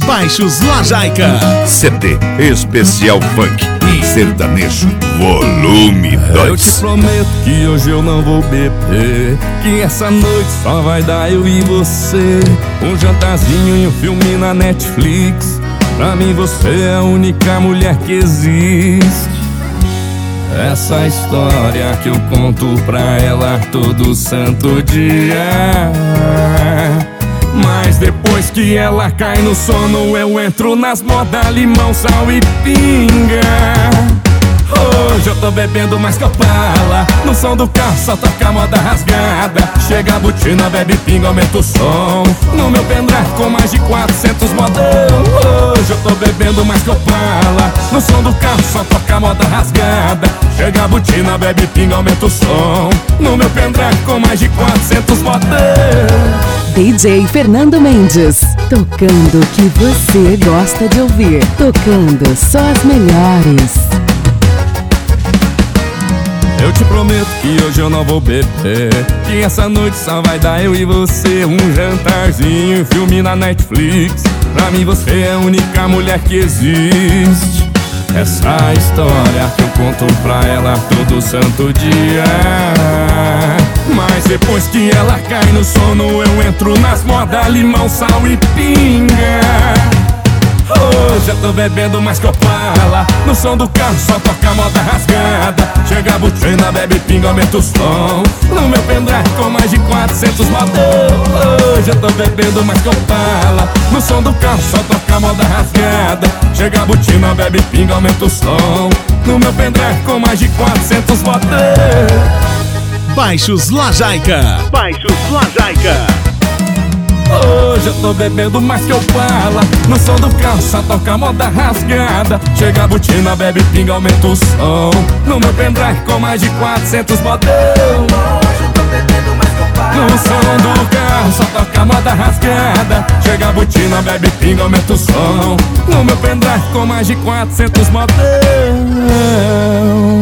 Baixos Lajaica. CD Especial Funk e Sertanejo Volume 2. Eu te prometo que hoje eu não vou beber, que essa noite só vai dar eu e você. Um jantarzinho e um filme na Netflix. Pra mim você é a única mulher que existe. Essa história que eu conto pra ela todo santo dia. Mas depois que ela cai no sono, eu entro nas modas limão, sal e pinga. Hoje eu tô bebendo mais que Opala. No som do carro só toca moda rasgada. Chega a botina, bebe pinga, aumenta o som. No meu pendrive com mais de 400 modão. Hoje eu tô bebendo mais que Opala. No som do carro só toca moda rasgada. Chega a botina, bebe pinga, aumenta o som. No meu pendrive com mais de 400 modão. DJ Fernando Mendes, tocando o que você gosta de ouvir, tocando só as melhores. Eu te prometo que hoje eu não vou beber, que essa noite só vai dar eu e você. Um jantarzinho, um filme na Netflix. Pra mim você é a única mulher que existe. Essa história que eu conto pra ela todo santo dia. Mas depois que ela cai no sono, eu entro nas modas limão, sal e pinga. Hoje eu tô bebendo mais que Opala. No som do carro só toca moda rasgada. Chega a botina, bebe pinga, aumenta o som. No meu pendrive com mais de 400 modão. Hoje eu tô bebendo mais que Opala. No som do carro só toca moda rasgada. Chega a botina, bebe pinga, aumenta o som. No meu pendrive com mais de 400 modão. Baixos Lajaica. Baixos Lajaica. Hoje eu tô bebendo mais que Opala. No som do carro só toca moda rasgada. Chega a botina, bebe pinga, aumenta o som. No meu pendrive com mais de 400 modão. Hoje eu tô bebendo mais que Opala. No som do carro só toca moda rasgada. Chega a botina, bebe pinga, aumenta o som. No meu pendrive com mais de 400 modão.